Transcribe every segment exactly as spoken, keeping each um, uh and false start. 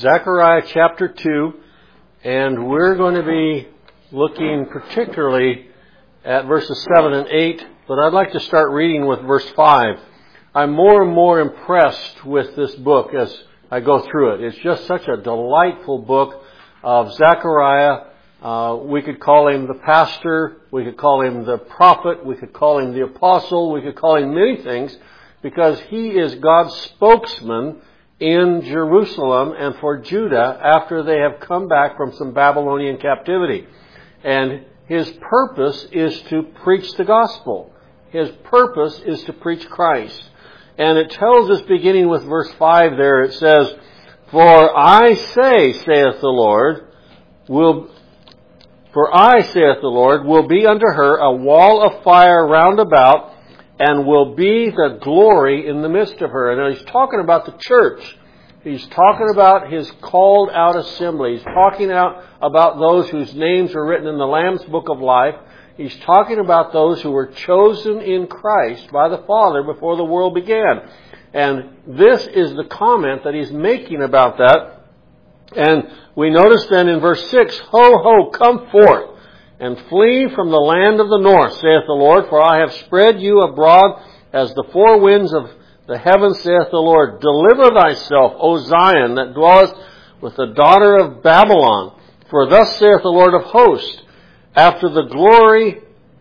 Zechariah chapter two, and we're going to be looking particularly at verses seven and eight, but I'd like to start reading with verse five. I'm more and more impressed with this book as I go through it. It's just such a delightful book of Zechariah. Uh, we could call him the pastor, we could call him the prophet, we could call him the apostle, we could call him many things, because he is God's spokesman in Jerusalem and for Judah after they have come back from some Babylonian captivity. And his purpose is to preach the gospel. His purpose is to preach Christ. And it tells us, beginning with verse five there, it says, For I say, saith the Lord, will, For I, saith the Lord, will be unto her a wall of fire round about, and will be the glory in the midst of her. And now he's talking about the church. He's talking about his called out assembly. He's talking out about those whose names are written in the Lamb's book of life. He's talking about those who were chosen in Christ by the Father before the world began. And this is the comment that he's making about that. And we notice then in verse six, Ho, ho, come forth, and flee from the land of the north, saith the Lord, for I have spread you abroad as the four winds of the heavens, saith the Lord. Deliver thyself, O Zion, that dwellest with the daughter of Babylon. For thus saith the Lord of hosts, after the glory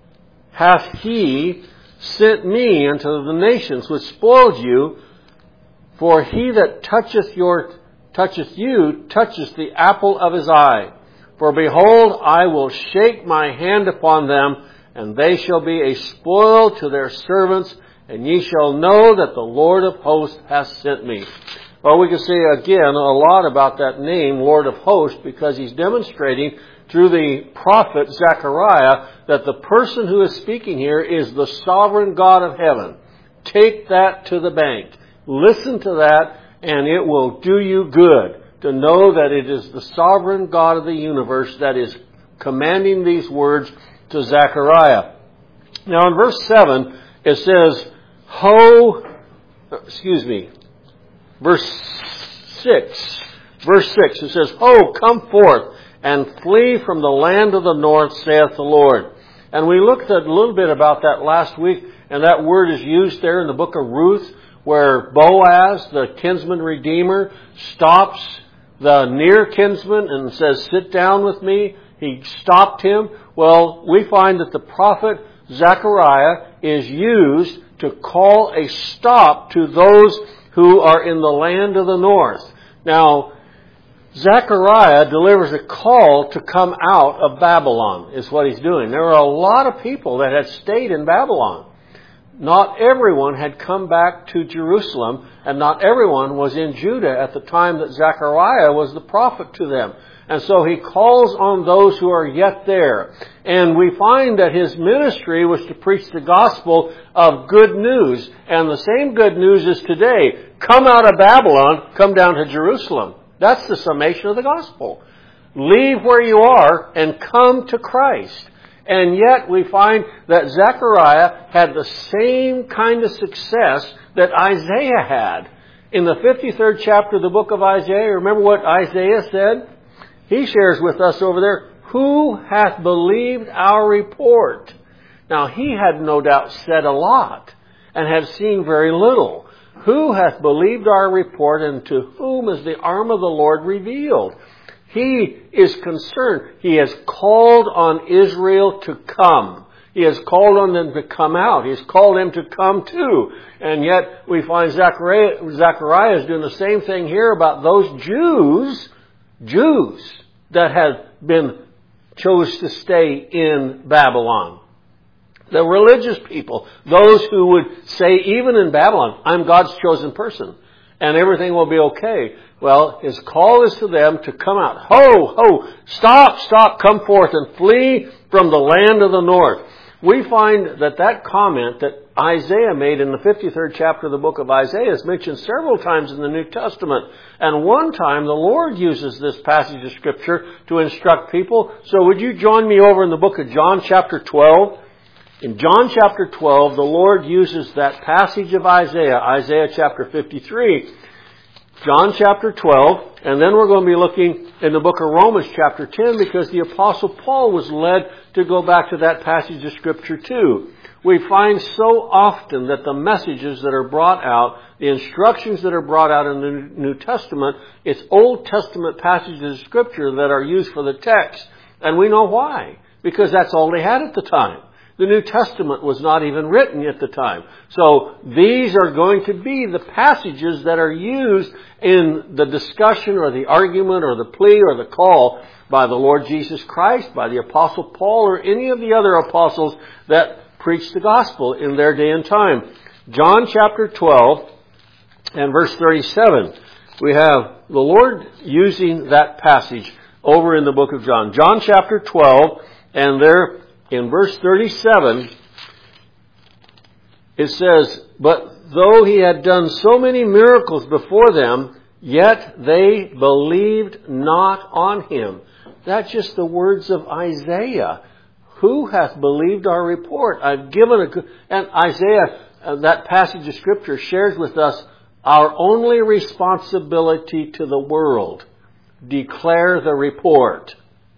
hath he sent me unto the nations which spoiled you, for he that toucheth your toucheth you toucheth the apple of his eye. For behold, I will shake my hand upon them, and they shall be a spoil to their servants, and ye shall know that the Lord of hosts hath sent me. Well, we can see again a lot about that name, Lord of hosts, because he's demonstrating through the prophet Zechariah that the person who is speaking here is the sovereign God of heaven. Take that to the bank. Listen to that, and it will do you good to know that it is the sovereign God of the universe that is commanding these words to Zechariah. Now in verse seven, it says, Ho, excuse me, verse six, verse six, it says, Ho, come forth, and flee from the land of the north, saith the Lord. And we looked at a little bit about that last week, and that word is used there in the book of Ruth, where Boaz, the kinsman redeemer, stops the near kinsman and says, sit down with me. He stopped him. Well, we find that the prophet Zechariah is used to call a stop to those who are in the land of the north. Now, Zechariah delivers a call to come out of Babylon, is what he's doing. There were a lot of people that had stayed in Babylon. Not everyone had come back to Jerusalem, and not everyone was in Judah at the time that Zechariah was the prophet to them. And so he calls on those who are yet there. And we find that his ministry was to preach the gospel of good news. And the same good news is today. Come out of Babylon, come down to Jerusalem. That's the summation of the gospel. Leave where you are and come to Christ. And yet we find that Zechariah had the same kind of success that Isaiah had. In the fifty-third chapter of the book of Isaiah, remember what Isaiah said? He shares with us over there, Who hath believed our report? Now he had no doubt said a lot and had seen very little. Who hath believed our report, and to whom is the arm of the Lord revealed? He is concerned. He has called on Israel to come. He has called on them to come out. He has called them to come too. And yet we find Zechariah, Zechariah is doing the same thing here about those Jews, Jews that had been chose to stay in Babylon. The religious people, those who would say even in Babylon, I'm God's chosen person and everything will be okay. Well, his call is to them to come out. Ho, ho, stop, stop, come forth and flee from the land of the north. We find that that comment that Isaiah made in the fifty-third chapter of the book of Isaiah is mentioned several times in the New Testament. And one time the Lord uses this passage of Scripture to instruct people. So would you join me over in the book of John chapter twelve? In John chapter twelve, the Lord uses that passage of Isaiah, Isaiah chapter fifty-three, John chapter twelve, and then we're going to be looking in the book of Romans chapter ten, because the Apostle Paul was led to go back to that passage of Scripture too. We find so often that the messages that are brought out, the instructions that are brought out in the New Testament, it's Old Testament passages of Scripture that are used for the text. And we know why. Because that's all they had at the time. The New Testament was not even written at the time. So these are going to be the passages that are used in the discussion or the argument or the plea or the call by the Lord Jesus Christ, by the Apostle Paul, or any of the other apostles that preached the gospel in their day and time. John chapter twelve and verse thirty-seven. We have the Lord using that passage over in the book of John. John chapter twelve, and there in verse thirty-seven, it says, "But though he had done so many miracles before them, yet they believed not on him." That's just the words of Isaiah. Who hath believed our report? I've given a good... And Isaiah, uh, that passage of Scripture, shares with us our only responsibility to the world. Declare the report.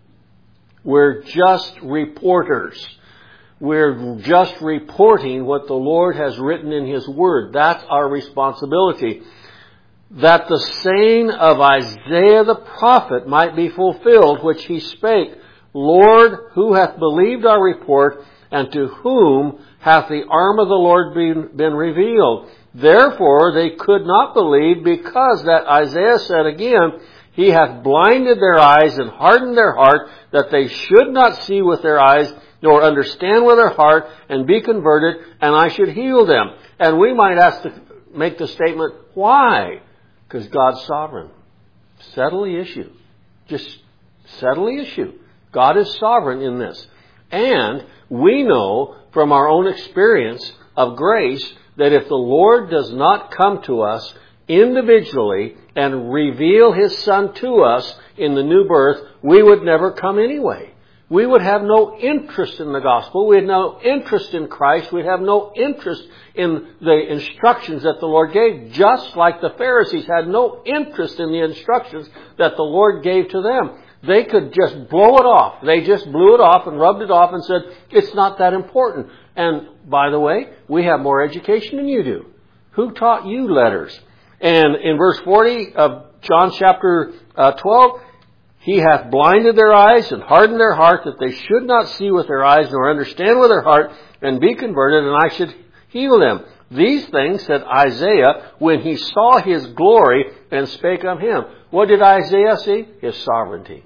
We're just reporters. We're just reporting what the Lord has written in His Word. That's our responsibility. That the saying of Isaiah the prophet might be fulfilled, which he spake, "Lord, who hath believed our report, and to whom hath the arm of the Lord been, been revealed?" Therefore they could not believe, because that Isaiah said again, "He hath blinded their eyes and hardened their heart, that they should not see with their eyes, nor understand with their heart, and be converted, and I should heal them." And we might ask to make the statement, why? Because God's sovereign. Settle the issue. Just settle the issue. God is sovereign in this. And we know from our own experience of grace that if the Lord does not come to us individually and reveal His Son to us in the new birth, we would never come anyway. We would have no interest in the gospel. We had no interest in Christ. We'd have no interest in the instructions that the Lord gave, just like the Pharisees had no interest in the instructions that the Lord gave to them. They could just blow it off. They just blew it off and rubbed it off and said, it's not that important. And by the way, we have more education than you do. Who taught you letters? And in verse forty of John chapter uh, twelve, "He hath blinded their eyes and hardened their heart, that they should not see with their eyes, nor understand with their heart, and be converted, and I should heal them." These things said Isaiah when he saw His glory and spake of Him. What did Isaiah see? His sovereignty.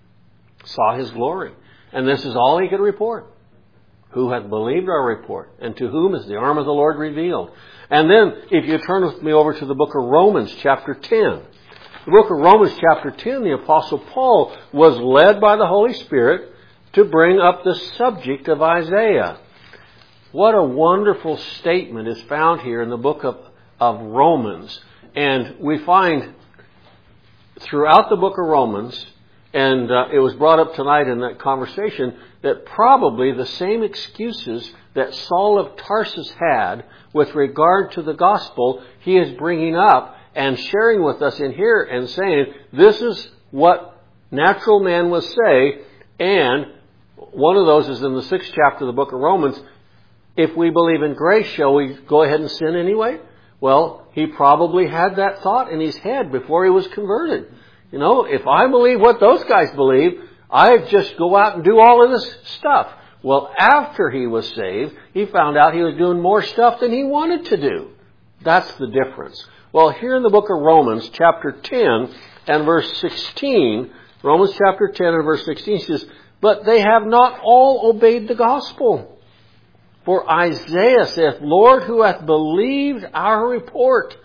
Saw His glory. And this is all he could report. "Who hath believed our report, and to whom is the arm of the Lord revealed?" And then, if you turn with me over to the book of Romans chapter ten. The book of Romans chapter ten, the Apostle Paul was led by the Holy Spirit to bring up the subject of Isaiah. What a wonderful statement is found here in the book of, of Romans. And we find throughout the book of Romans, and uh, it was brought up tonight in that conversation, that probably the same excuses that Saul of Tarsus had with regard to the gospel, he is bringing up and sharing with us in here and saying, this is what natural man would say. And one of those is in the sixth chapter of the book of Romans. If we believe in grace, shall we go ahead and sin anyway? Well, he probably had that thought in his head before he was converted. You know, if I believe what those guys believe, I just go out and do all of this stuff. Well, after he was saved, he found out he was doing more stuff than he wanted to do. That's the difference. Well, here in the book of Romans, chapter ten and verse sixteen, Romans chapter ten and verse sixteen says, "But they have not all obeyed the gospel. For Isaiah saith, Lord, who hath believed our report?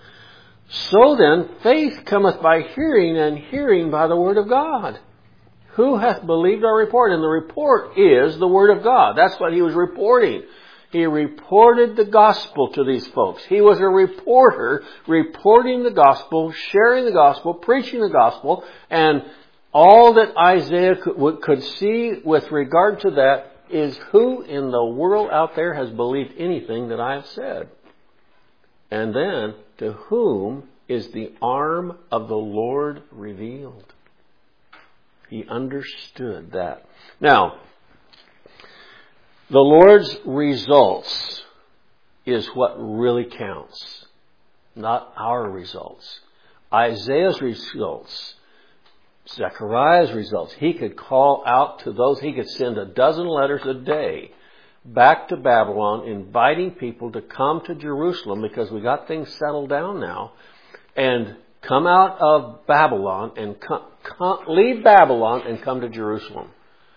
So then, faith cometh by hearing, and hearing by the word of God." Who hath believed our report? And the report is the word of God. That's what he was reporting. He reported the gospel to these folks. He was a reporter reporting the gospel, sharing the gospel, preaching the gospel, and all that Isaiah could, could see with regard to that is, who in the world out there has believed anything that I have said? And then, to whom is the arm of the Lord revealed. He understood that. Now, the Lord's results is what really counts, not our results. Isaiah's results, Zechariah's results, he could call out to those, he could send a dozen letters a day back to Babylon, inviting people to come to Jerusalem because we got things settled down now, and come out of Babylon and come, come, leave Babylon and come to Jerusalem.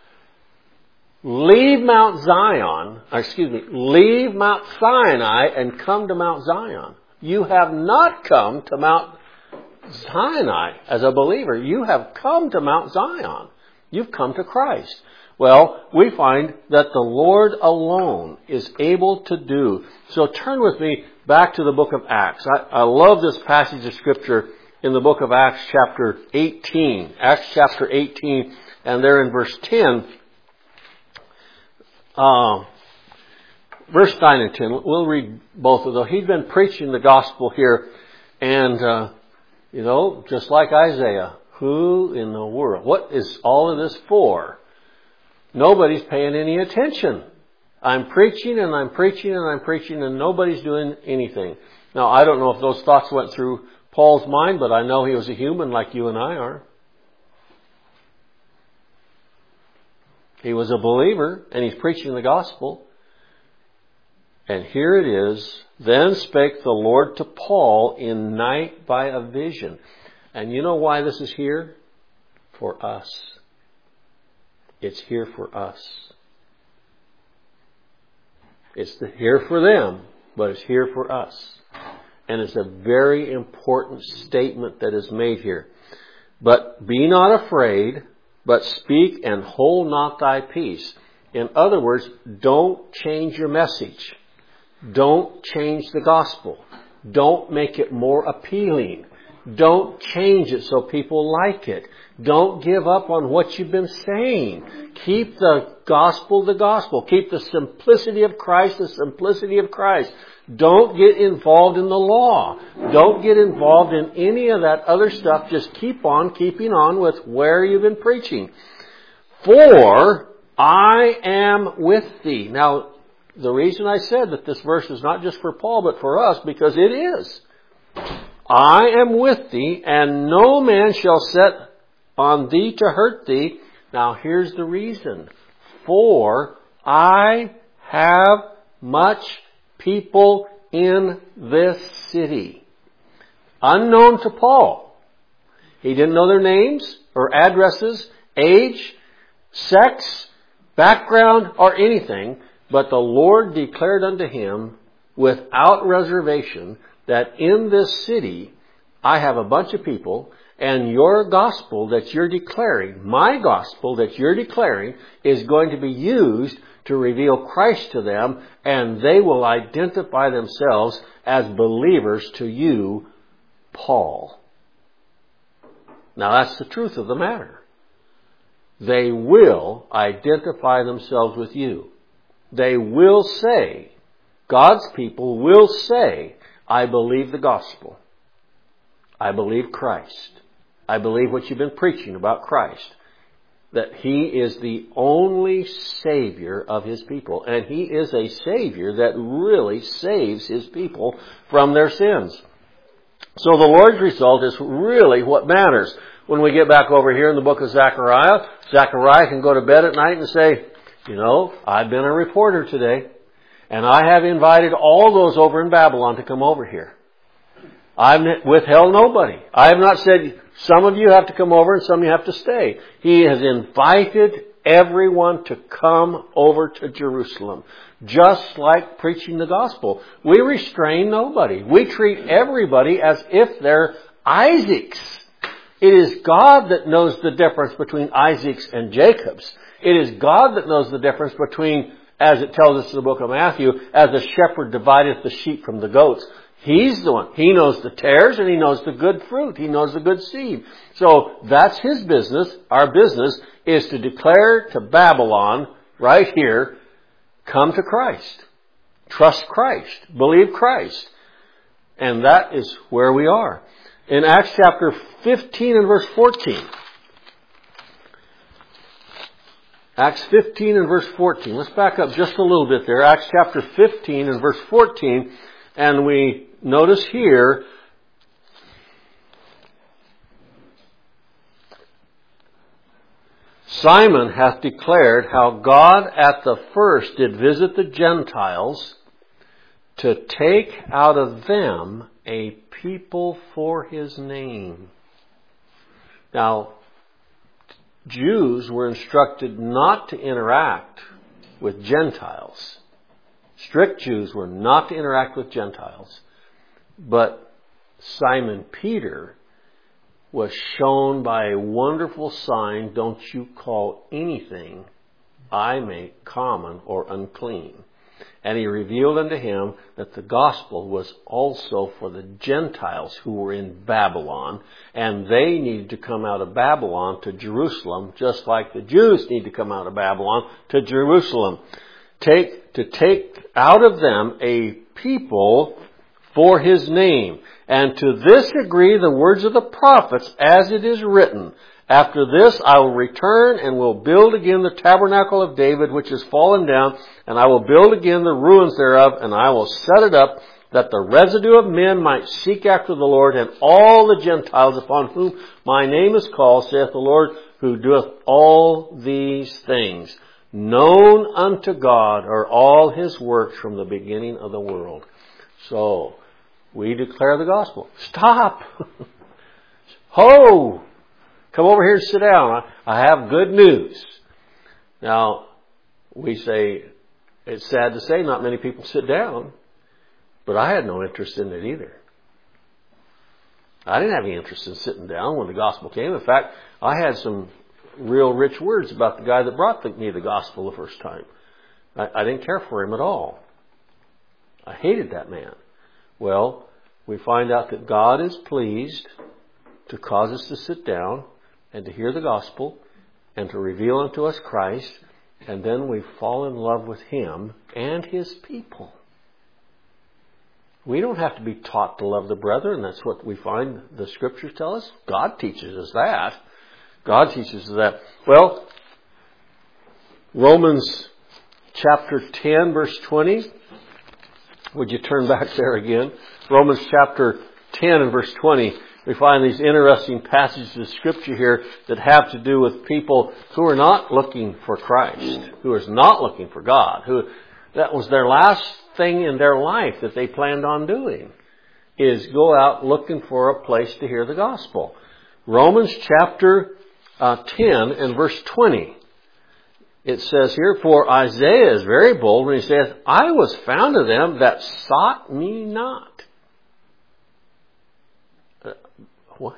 Leave Mount Zion, excuse me, leave Mount Sinai and come to Mount Zion. You have not come to Mount Sinai as a believer. You have come to Mount Zion. You've come to Christ. Well, we find that the Lord alone is able to do. So turn with me back to the book of Acts. I, I love this passage of Scripture in the book of Acts chapter eighteen. Acts chapter eighteen, and there in verse ten. Uh, verse nine and ten. We'll read both of those. He'd been preaching the gospel here, and, uh, you know, just like Isaiah, who in the world? What is all of this for? Nobody's paying any attention. I'm preaching and I'm preaching and I'm preaching and nobody's doing anything. Now, I don't know if those thoughts went through Paul's mind, but I know he was a human like you and I are. He was a believer and he's preaching the gospel. And here it is. Then spake the Lord to Paul in night by a vision. And you know why this is here? For us. It's here for us. It's here for them, but it's here for us. And it's a very important statement that is made here. But be not afraid, but speak and hold not thy peace. In other words, don't change your message. Don't change the gospel. Don't make it more appealing. Don't change it so people like it. Don't give up on what you've been saying. Keep the gospel the gospel. Keep the simplicity of Christ the simplicity of Christ. Don't get involved in the law. Don't get involved in any of that other stuff. Just keep on keeping on with where you've been preaching. For I am with thee. Now, the reason I said that this verse is not just for Paul but for us, because it is. I am with thee, and no man shall set on thee to hurt thee. Now here's the reason. For I have much people in this city. Unknown to Paul. He didn't know their names or addresses, age, sex, background, or anything. But the Lord declared unto him without reservation that in this city I have a bunch of people, and your gospel that you're declaring, my gospel that you're declaring, is going to be used to reveal Christ to them, and they will identify themselves as believers to you, Paul. Now that's the truth of the matter. They will identify themselves with you. They will say, God's people will say, I believe the gospel. I believe Christ. I believe what you've been preaching about Christ. That He is the only Savior of His people. And He is a Savior that really saves His people from their sins. So the Lord's result is really what matters. When we get back over here in the book of Zechariah, Zechariah can go to bed at night and say, you know, I've been a reporter today, and I have invited all those over in Babylon to come over here. I've withheld nobody. I have not said, some of you have to come over and some of you have to stay. He has invited everyone to come over to Jerusalem. Just like preaching the gospel. We restrain nobody. We treat everybody as if they're Isaacs. It is God that knows the difference between Isaacs and Jacobs. It is God that knows the difference between, as it tells us in the book of Matthew, as the shepherd divideth the sheep from the goats. He's the one. He knows the tares and He knows the good fruit. He knows the good seed. So that's His business. Our business is to declare to Babylon, right here, come to Christ. Trust Christ. Believe Christ. And that is where we are. In Acts chapter fifteen and verse fourteen. Acts fifteen and verse fourteen. Let's back up just a little bit there. Acts chapter fifteen and verse fourteen. And we notice here, Simon hath declared how God at the first did visit the Gentiles to take out of them a people for His name. Now, Jews were instructed not to interact with Gentiles. Strict Jews were not to interact with Gentiles. But Simon Peter was shown by a wonderful sign, don't you call anything I make common or unclean. And he revealed unto him that the gospel was also for the Gentiles who were in Babylon, and they needed to come out of Babylon to Jerusalem, just like the Jews need to come out of Babylon to Jerusalem. Take, to take out of them a people for His name. And to this agree the words of the prophets, as it is written, After this I will return and will build again the tabernacle of David, which is fallen down, and I will build again the ruins thereof, and I will set it up, that the residue of men might seek after the Lord, and all the Gentiles upon whom my name is called, saith the Lord, who doeth all these things. Known unto God are all His works from the beginning of the world. So, we declare the gospel. Stop! Ho! Come over here and sit down. I have good news. Now, we say, it's sad to say not many people sit down, but I had no interest in it either. I didn't have any interest in sitting down when the gospel came. In fact, I had some real rich words about the guy that brought me the gospel the first time. I, I didn't care for him at all. I hated that man. Well, we find out that God is pleased to cause us to sit down and to hear the gospel and to reveal unto us Christ, and then we fall in love with Him and His people. We don't have to be taught to love the brethren. That's what we find the Scriptures tell us. God teaches us that. God teaches us that. Well, Romans chapter ten, verse twenty. Would you turn back there again? Romans chapter ten and verse twenty. We find these interesting passages of Scripture here that have to do with people who are not looking for Christ, who is not looking for God, who that was their last thing in their life that they planned on doing, is go out looking for a place to hear the gospel. Romans chapter uh, ten and verse twenty. It says here, for Isaiah is very bold when he says, I was found of them that sought me not. Uh, what?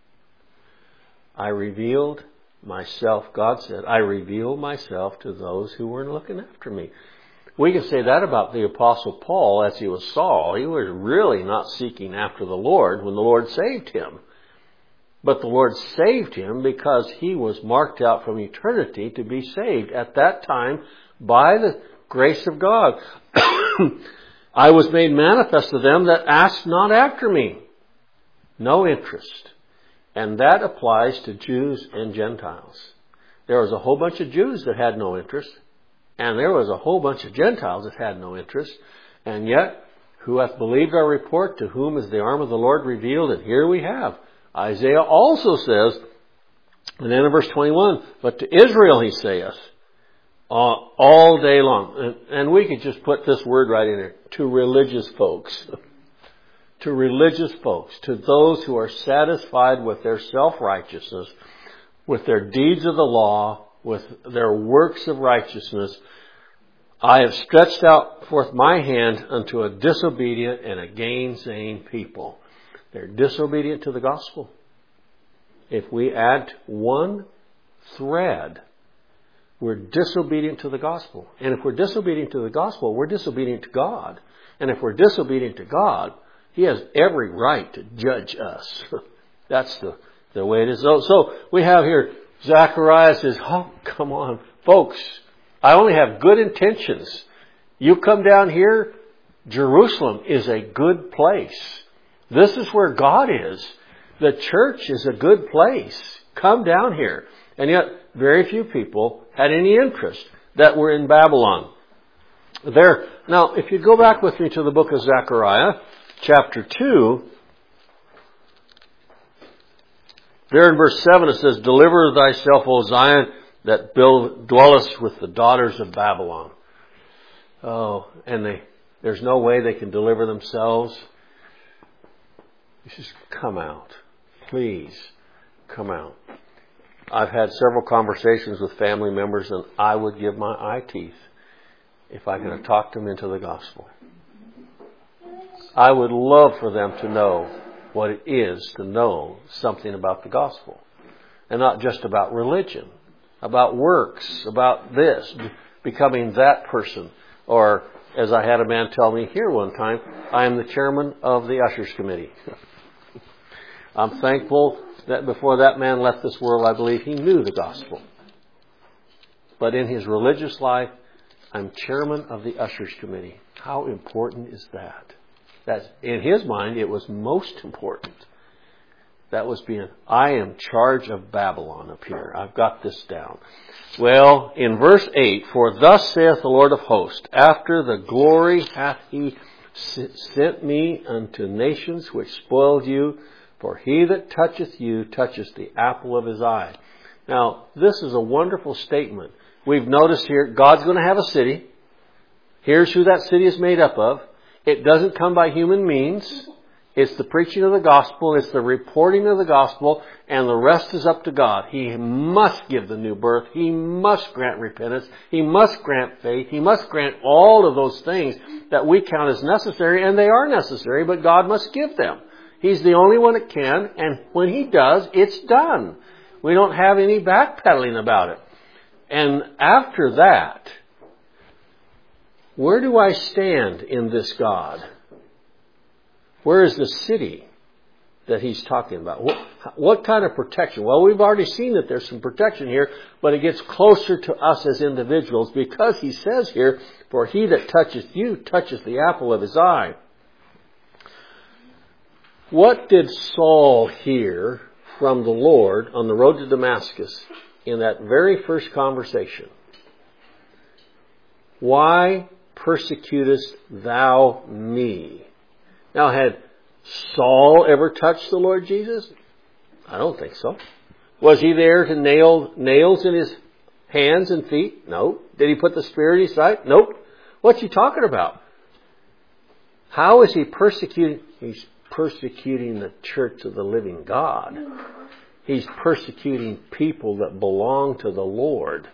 I revealed myself, God said, I revealed myself to those who weren't looking after me. We can say that about the Apostle Paul as he was Saul. He was really not seeking after the Lord when the Lord saved him. But the Lord saved him because he was marked out from eternity to be saved at that time by the grace of God. I was made manifest to them that asked not after me. No interest. And that applies to Jews and Gentiles. There was a whole bunch of Jews that had no interest. And there was a whole bunch of Gentiles that had no interest. And yet, who hath believed our report, to whom is the arm of the Lord revealed? And here we have. Isaiah also says, and then in verse twenty-one, but to Israel he saith, uh, all day long. And, and we could just put this word right in there, to religious folks. To religious folks, to those who are satisfied with their self-righteousness, with their deeds of the law, with their works of righteousness. I have stretched out forth my hand unto a disobedient and a gainsaying people. They're disobedient to the gospel. If we add one thread, we're disobedient to the gospel. And if we're disobedient to the gospel, we're disobedient to God. And if we're disobedient to God, He has every right to judge us. That's the, the way it is. So, so we have here, Zechariah says, oh, come on, folks, I only have good intentions. You come down here, Jerusalem is a good place. This is where God is. The church is a good place. Come down here. And yet, very few people had any interest that were in Babylon. There. Now, if you go back with me to the book of Zechariah, chapter two, there in verse seven it says, "Deliver thyself, O Zion, that build, dwellest with the daughters of Babylon." Oh, and they, there's no way they can deliver themselves. You just come out. Please, come out. I've had several conversations with family members, and I would give my eye teeth if I could have talked them into the gospel. I would love for them to know what it is to know something about the gospel. And not just about religion, about works, about this, becoming that person. Or, as I had a man tell me here one time, I am the chairman of the ushers committee. I'm thankful that before that man left this world, I believe he knew the gospel. But in his religious life, I'm chairman of the ushers committee. How important is that? That's, in his mind, it was most important. That was being, I am charge of Babylon up here. I've got this down. Well, in verse eight, "For thus saith the Lord of hosts, after the glory hath he sent me unto nations which spoiled you, for he that toucheth you toucheth the apple of his eye." Now, this is a wonderful statement. We've noticed here, God's going to have a city. Here's who that city is made up of. It doesn't come by human means. It's the preaching of the gospel. It's the reporting of the gospel. And the rest is up to God. He must give the new birth. He must grant repentance. He must grant faith. He must grant all of those things that we count as necessary. And they are necessary, but God must give them. He's the only one that can. And when He does, it's done. We don't have any backpedaling about it. And after that, where do I stand in this God? Where is the city that He's talking about? What, what kind of protection? Well, we've already seen that there's some protection here, but it gets closer to us as individuals because He says here, "For he that toucheth you toucheth the apple of his eye." What did Saul hear from the Lord on the road to Damascus in that very first conversation? "Why persecutest thou me?" Now, had Saul ever touched the Lord Jesus? I don't think so. Was he there to nail nails in his hands and feet? No. Did he put the spear in his side? Nope. What's he talking about? How is he persecuting? He's persecuting the church of the living God. He's persecuting people that belong to the Lord.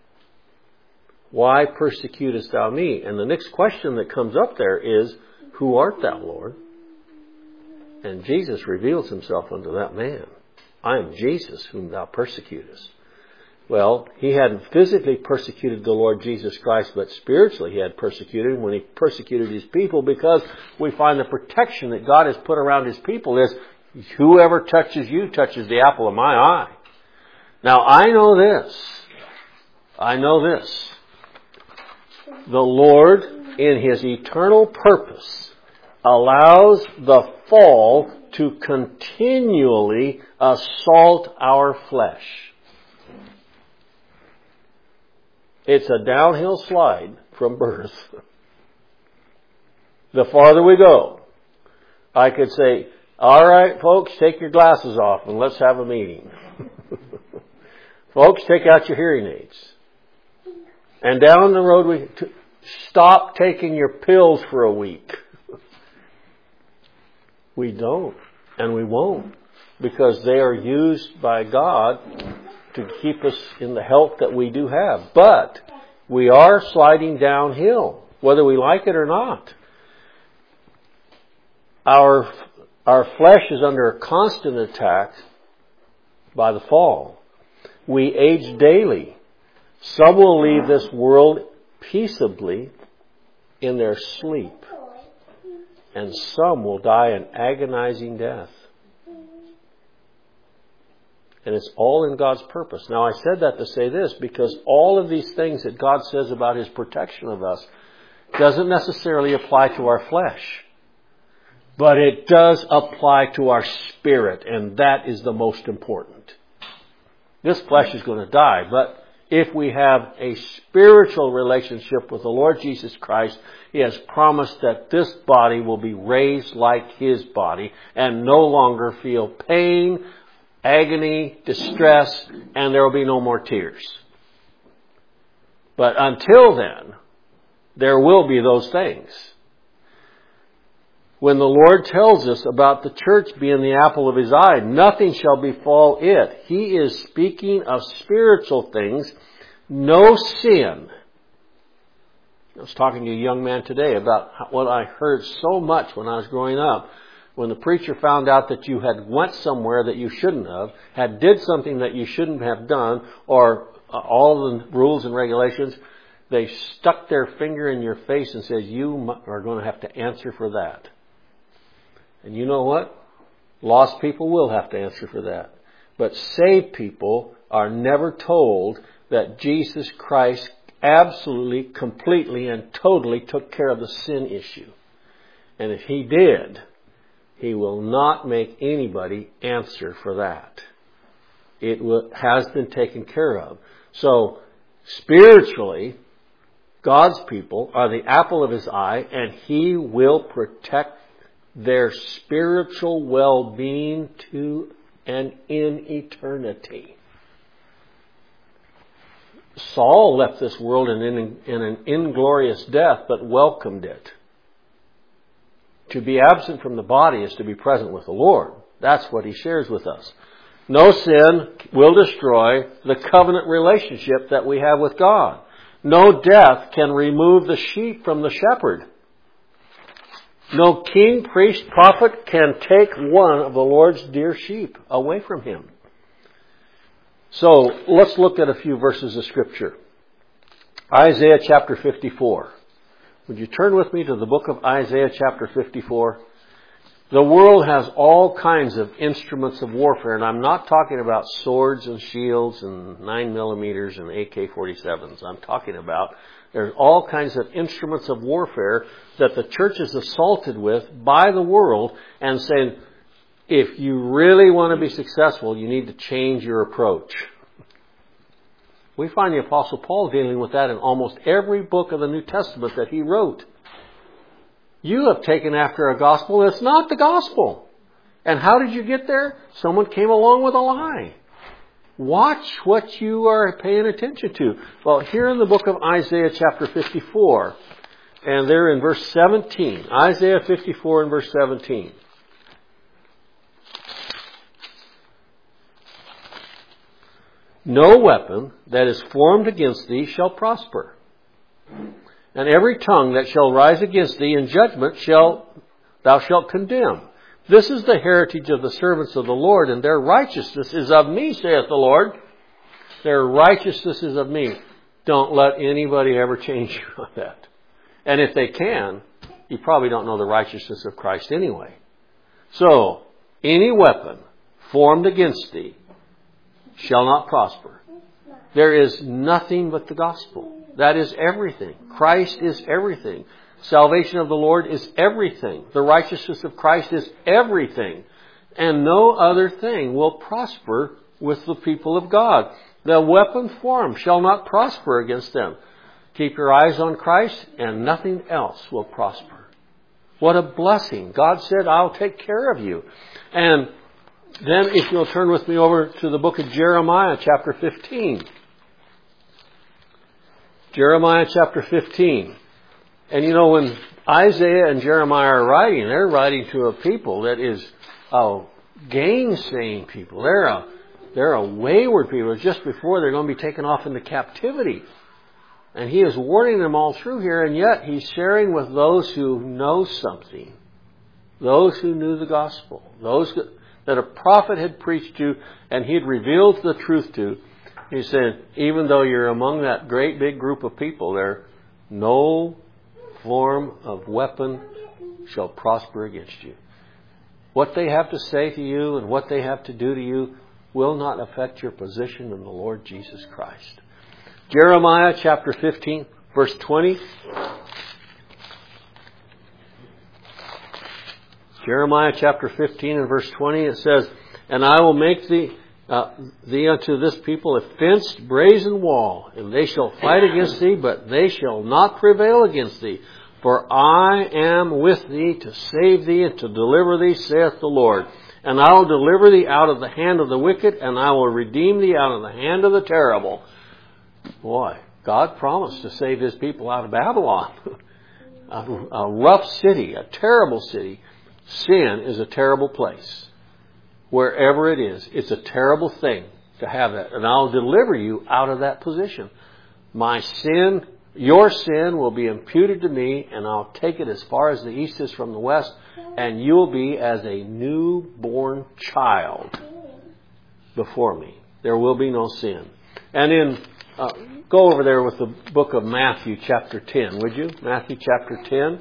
"Why persecutest thou me?" And the next question that comes up there is, "Who art thou, Lord?" And Jesus reveals Himself unto that man. "I am Jesus whom thou persecutest." Well, He hadn't physically persecuted the Lord Jesus Christ, but spiritually He had persecuted him when He persecuted His people, because we find the protection that God has put around His people is, "Whoever touches you touches the apple of my eye." Now, I know this. I know this. The Lord, in His eternal purpose, allows the fall to continually assault our flesh. It's a downhill slide from birth. The farther we go, I could say, "All right, folks, take your glasses off and let's have a meeting." Folks, take out your hearing aids. And down the road, we t- stop taking your pills for a week. We don't, and we won't, because they are used by God to keep us in the health that we do have. But we are sliding downhill, whether we like it or not. Our, our flesh is under a constant attack by the fall. We age daily. Some will leave this world peaceably in their sleep, and some will die an agonizing death. And it's all in God's purpose. Now, I said that to say this, because all of these things that God says about His protection of us doesn't necessarily apply to our flesh. But it does apply to our spirit, and that is the most important. This flesh is going to die, but if we have a spiritual relationship with the Lord Jesus Christ, He has promised that this body will be raised like His body and no longer feel pain, agony, distress, and there will be no more tears. But until then, there will be those things. When the Lord tells us about the church being the apple of His eye, nothing shall befall it. He is speaking of spiritual things, no sin. I was talking to a young man today about what I heard so much when I was growing up. When the preacher found out that you had went somewhere that you shouldn't have, had did something that you shouldn't have done, or uh, all the rules and regulations, they stuck their finger in your face and said, you are going to have to answer for that. And you know what? Lost people will have to answer for that. But saved people are never told that Jesus Christ absolutely, completely, and totally took care of the sin issue. And if He did, He will not make anybody answer for that. It will, has been taken care of. So, spiritually, God's people are the apple of His eye, and He will protect their spiritual well-being to and in eternity. Saul left this world in, in, in an inglorious death, but welcomed it. To be absent from the body is to be present with the Lord. That's what he shares with us. No sin will destroy the covenant relationship that we have with God. No death can remove the sheep from the shepherd. No king, priest, prophet can take one of the Lord's dear sheep away from Him. So, let's look at a few verses of Scripture. Isaiah chapter fifty-four. Would you turn with me to the book of Isaiah chapter fifty-four? The world has all kinds of instruments of warfare, and I'm not talking about swords and shields and nine millimeters and A K forty-sevens. I'm talking about there's all kinds of instruments of warfare that the church is assaulted with by the world, and saying, if you really want to be successful, you need to change your approach. We find the Apostle Paul dealing with that in almost every book of the New Testament that he wrote. You have taken after a gospel that's not the gospel. And how did you get there? Someone came along with a lie. Watch what you are paying attention to. Well, here in the book of Isaiah chapter fifty-four, and there in verse seventeen, Isaiah fifty-four and verse seventeen. No weapon that is formed against thee shall prosper. And every tongue that shall rise against thee in judgment shall thou shalt condemn. This is the heritage of the servants of the Lord, and their righteousness is of me, saith the Lord. Their righteousness is of me. Don't let anybody ever change you on that. And if they can, you probably don't know the righteousness of Christ anyway. So, any weapon formed against thee shall not prosper. There is nothing but the gospel. That is everything. Christ is everything. Salvation of the Lord is everything. The righteousness of Christ is everything. And no other thing will prosper with the people of God. The weapon formed shall not prosper against them. Keep your eyes on Christ and nothing else will prosper. What a blessing. God said, I'll take care of you. And then if you'll turn with me over to the book of Jeremiah chapter fifteen. Jeremiah chapter fifteen. And you know, when Isaiah and Jeremiah are writing, they're writing to a people that is a gainsaying people. They're a, they're a wayward people. It's just before they're going to be taken off into captivity. And he is warning them all through here, and yet he's sharing with those who know something. Those who knew the gospel. Those that a prophet had preached to and he had revealed the truth to. He said, even though you're among that great big group of people there, no form of weapon shall prosper against you. What they have to say to you and what they have to do to you will not affect your position in the Lord Jesus Christ. Jeremiah chapter fifteen, verse twenty. Jeremiah chapter fifteen and verse twenty, it says, "And I will make thee, uh, thee unto this people a fenced brazen wall, and they shall fight against thee, but they shall not prevail against thee. For I am with thee to save thee and to deliver thee, saith the Lord. And I will deliver thee out of the hand of the wicked, and I will redeem thee out of the hand of the terrible." Boy, God promised to save His people out of Babylon. a, a rough city, a terrible city. Sin is a terrible place. Wherever it is, it's a terrible thing to have that. And I'll deliver you out of that position. My sin, your sin will be imputed to me, and I'll take it as far as the east is from the west, and you'll be as a newborn child before me. There will be no sin. And in, uh, go over there with the book of Matthew chapter ten, would you? Matthew chapter ten.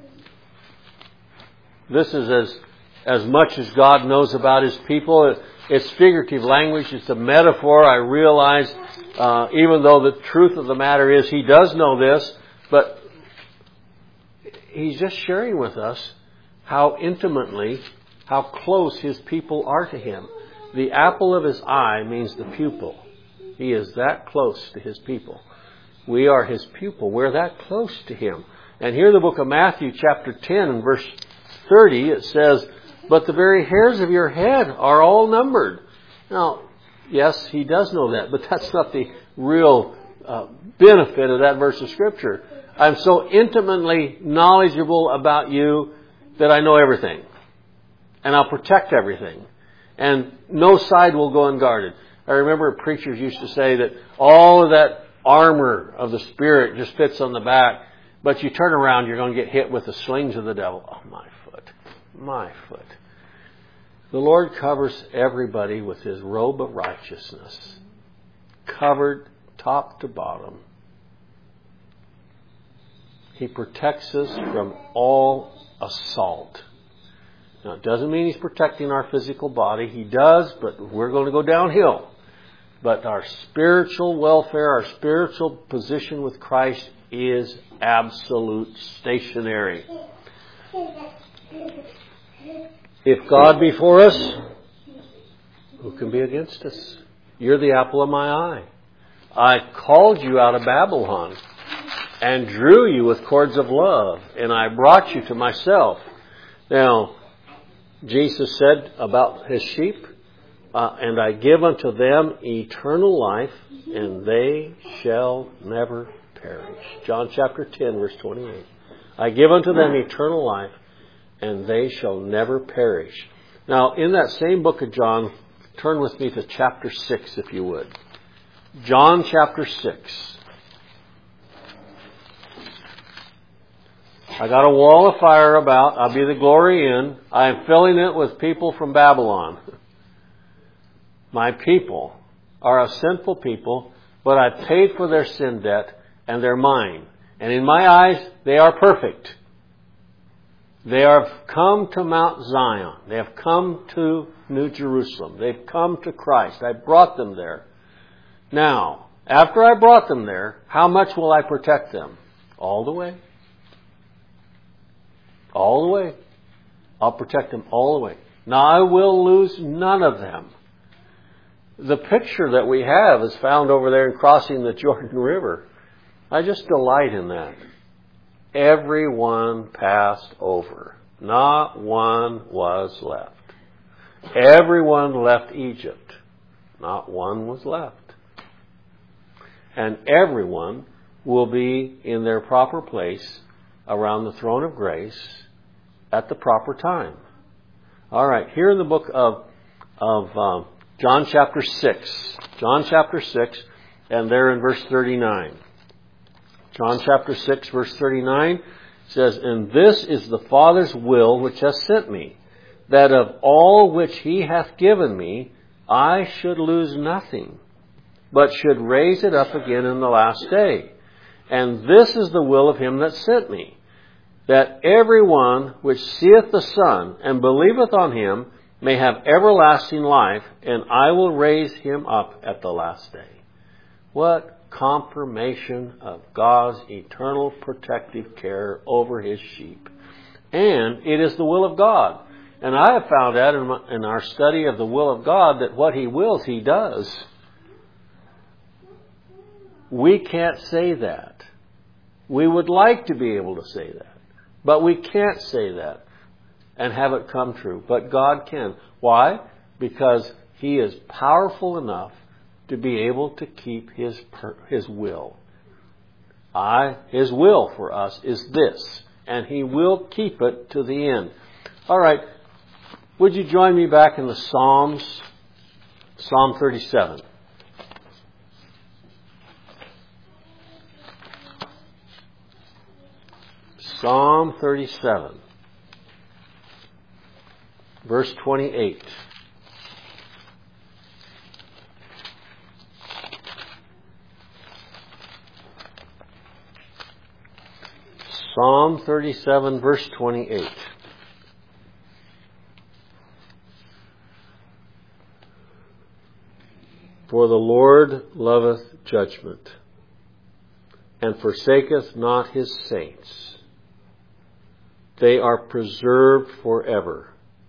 This is as, as much as God knows about His people. It's figurative language. It's a metaphor. I realize, uh, even though the truth of the matter is He does know this, but He's just sharing with us how intimately, how close His people are to Him. The apple of His eye means the pupil. He is that close to His people. We are His pupil. We're that close to Him. And here in the book of Matthew chapter ten and verse thirty, it says, "But the very hairs of your head are all numbered." Now, yes, He does know that, but that's not the real uh, benefit of that verse of Scripture. I'm so intimately knowledgeable about you that I know everything. And I'll protect everything. And no side will go unguarded. I remember preachers used to say that all of that armor of the Spirit just fits on the back, but you turn around, you're going to get hit with the slings of the devil. Oh, my foot. My foot. The Lord covers everybody with His robe of righteousness. Covered top to bottom. He protects us from all assault. Now, it doesn't mean He's protecting our physical body. He does, but we're going to go downhill. But our spiritual welfare, our spiritual position with Christ is absolute stationary. If God be for us, who can be against us? You're the apple of my eye. I called you out of Babylon and drew you with cords of love, and I brought you to myself. Now, Jesus said about His sheep, uh, and I give unto them eternal life, and they shall never perish. John chapter ten, verse twenty-eight. I give unto them eternal life, and they shall never perish. Now, in that same book of John, turn with me to chapter six, if you would. John chapter six. I got a wall of fire about. I'll be the glory in. I am filling it with people from Babylon. My people are a sinful people, but I paid for their sin debt, and they're mine. And in my eyes, they are perfect. They have come to Mount Zion. They have come to New Jerusalem. They've come to Christ. I brought them there. Now, after I brought them there, how much will I protect them? All the way. All the way. I'll protect them all the way. Now, I will lose none of them. The picture that we have is found over there in crossing the Jordan River. I just delight in that. Everyone passed over. Not one was left. Everyone left Egypt. Not one was left. And everyone will be in their proper place around the throne of grace at the proper time. All right, here in the book of, of um, John chapter six. John chapter six, and there in verse thirty-nine. John chapter six, verse thirty-nine says, "And this is the Father's will which hath sent me, that of all which He hath given me, I should lose nothing, but should raise it up again in the last day. And this is the will of Him that sent me, that every one which seeth the Son and believeth on Him may have everlasting life, and I will raise him up at the last day." What confirmation of God's eternal protective care over His sheep. And it is the will of God And I have found out in, my, in our study of the will of God that what He wills, He does. We can't say that. We would like to be able to say that. But we can't say that and have it come true. But God can. Why? Because He is powerful enough to be able to keep His His will. I, His will for us is this. And He will keep it to the end. All right. Would you join me back in the Psalms? Psalm thirty-seven. Psalm thirty-seven. Verse twenty-eight. Psalm thirty-seven, verse twenty-eight. For the Lord loveth judgment, and forsaketh not His saints. They are preserved forever,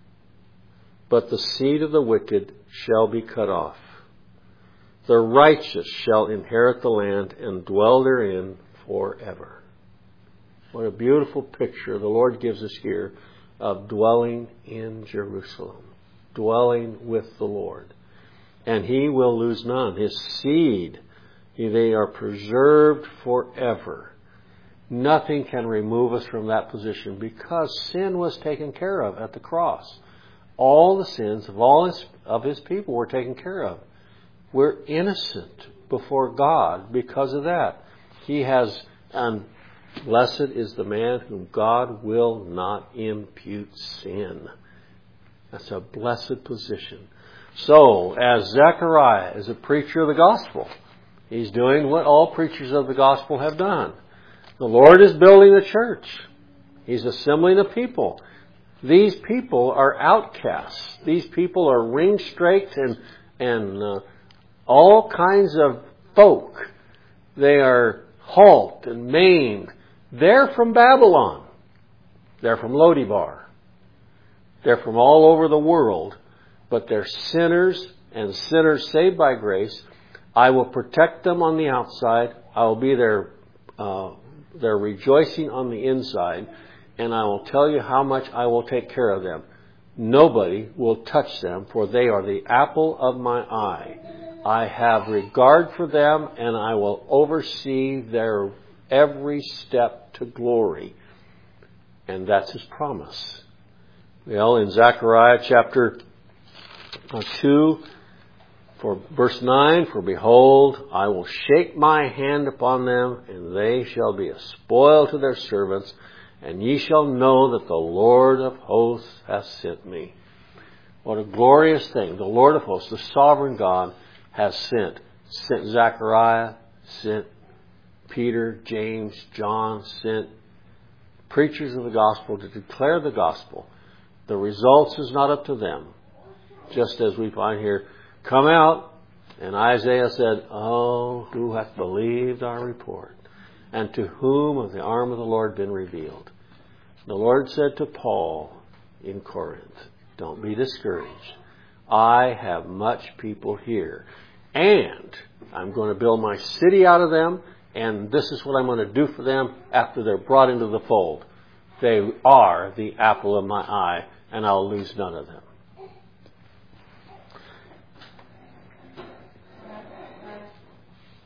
but the seed of the wicked shall be cut off. The righteous shall inherit the land and dwell therein forever. What a beautiful picture the Lord gives us here of dwelling in Jerusalem, dwelling with the Lord. And He will lose none. His seed, they are preserved forever. Nothing can remove us from that position because sin was taken care of at the cross. All the sins of all his, of His people were taken care of. We're innocent before God because of that. He has, and blessed is the man whom God will not impute sin. That's a blessed position. So, as Zechariah is a preacher of the gospel, he's doing what all preachers of the gospel have done. The Lord is building the church. He's assembling a people. These people are outcasts. These people are ring-straked and, and uh, all kinds of folk. They are halt and maimed. They're from Babylon. They're from Lodibar. They're from all over the world. But they're sinners and sinners saved by grace. I will protect them on the outside. I will be their, uh, their rejoicing on the inside. And I will tell you how much I will take care of them. Nobody will touch them, for they are the apple of my eye. I have regard for them, and I will oversee their every step to glory. And that's His promise. Well, in Zechariah chapter two, for verse nine, for behold, I will shake my hand upon them, and they shall be a spoil to their servants, and ye shall know that the Lord of hosts hath sent me. What a glorious thing. The Lord of hosts, the sovereign God, has sent. Sent Zechariah, sent Peter, James, John, sent preachers of the gospel to declare the gospel. The results is not up to them. Just as we find here, come out, and Isaiah said, oh, who hath believed our report? And to whom hath the arm of the Lord been revealed? The Lord said to Paul in Corinth, don't be discouraged. I have much people here. And I'm going to build my city out of them, and this is what I'm going to do for them after they're brought into the fold. They are the apple of my eye, and I'll lose none of them.